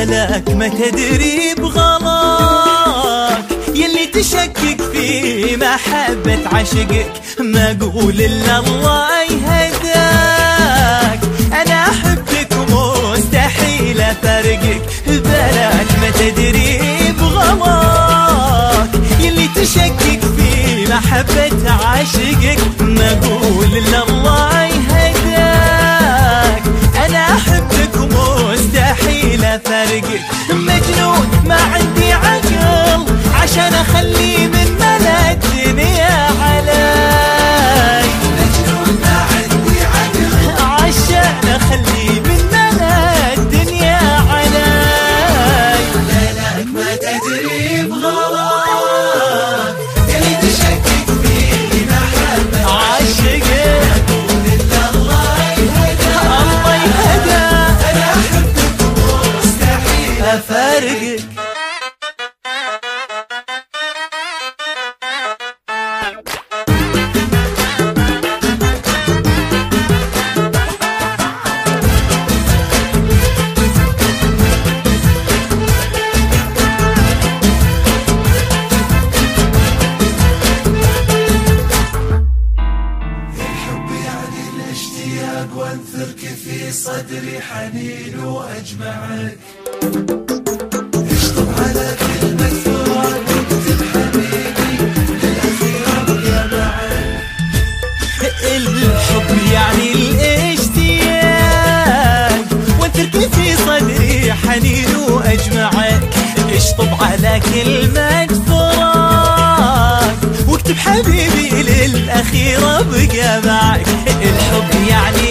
بلاك ما تدري بغلاك، يلي تشكك في محبة عشقك، ما اقول الا الله يهداك. انا احبك ومستحيل افارقك، بلاك ما تدري بغلاك، يلي تشكك في محبة عشقك، ما اقول الا الله يهداك. انا احبك ومستحيل افارقك، مجنون ما عندي عقل عشان اخلي من ملا الدنيا علي، مجنون ما عندي عقل عشان اخلي من ملا الدنيا علي. بلاك ما تدري بغلاك، يلي تشكك في محبة عشقك، اقول الا الله يهداك. الله يهداك. انا احبك ومستحيل افارقك. وانثرك في صدري حنين واجمعك، اشطب على كلمة فراق واكتب حبيبي للأخير ابقى معك. الحب يعني الاشتياق، وانثرك في صدري حنين واجمعك، اشطب على كلمة فراق واكتب حبيبي للأخير ابقى معك. الحب يعني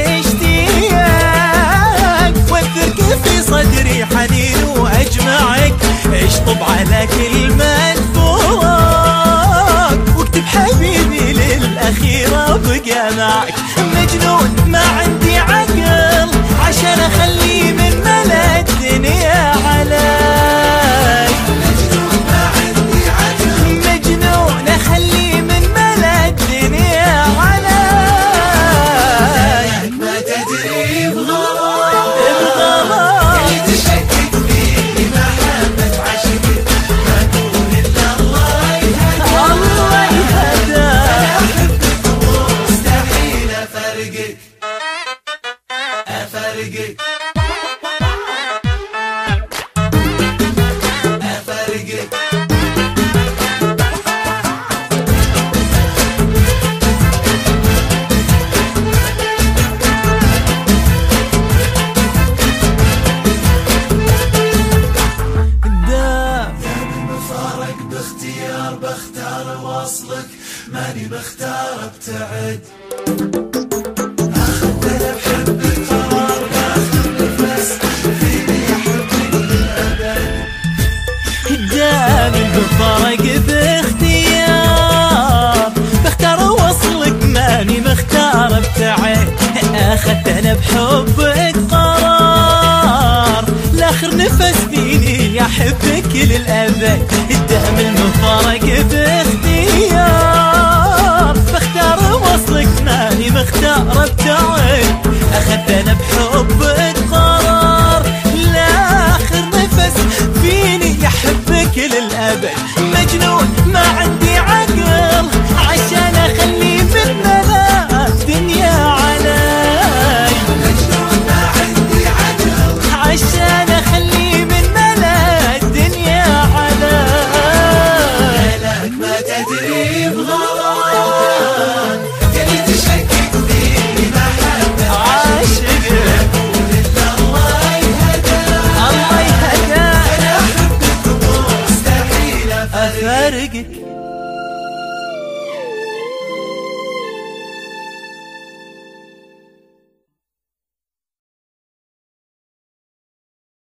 الاشتياق، وانثرك في صدري حنين واجمعك، اشطب على كلمة فراق واكتب حبيبي للأخير ابقى معك. مجنون ما عندي عقل عشان اخلي من ملا الدنيا علي، مجنون ما عندي عقل، مجنون اخلي من ملا الدنيا علي. ما تدري بغلاك، يلي تشكك في محبة عشقك، ما اقول الا الله يهداك. الله يهداك. انا احبك ومستحيل افارقك، افارقك، افارقك. المفارق باختيار، بختار وصلك، ماني بختار ابتعد. اخذت انا بحبك قرار، باخذ نفس فيني احبك للابد. دام المفارق باختيار، بختار وصلك ماني مختار ابتعد. اخذت انا بحبك قرار، لاخر نفس فيني احبك للابد. دام المفارق باختيار، بختار وصلك ماني مختار ابتعد. اخذت انا بحبك قرار، لاخر نفس فيني احبك للابد. مجنون ما عندي عقل عشان اخلي من ملا الدنيا علي، مجنون ما عندي عقل، عشان اخلي من ملا الدنيا علي. بلاك ما تدري بغلاك، يلي تشكك في محبة عشقك، اقول الا الله يهداك. الله يهداك. انا احبك ومستحيل افارقك. افارقك.